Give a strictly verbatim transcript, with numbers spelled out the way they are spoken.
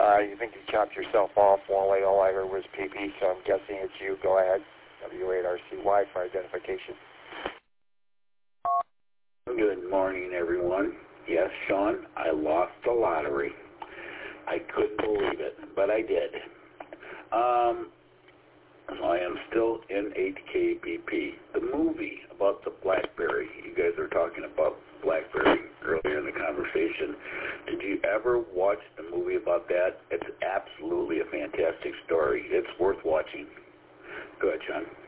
Uh, you think you chopped yourself off? Wally, all I heard was P P, so I'm guessing it's you. Go ahead. W eight R C Y for identification. Good morning, everyone. Yes, Sean, I lost the lottery. I couldn't believe it, but I did. Um, I am still in eight K B P. The movie about the BlackBerry, you guys are talking about BlackBerry earlier in the conversation. Did you ever watch the movie about that? It's absolutely a fantastic story. It's worth watching. Go ahead, Sean.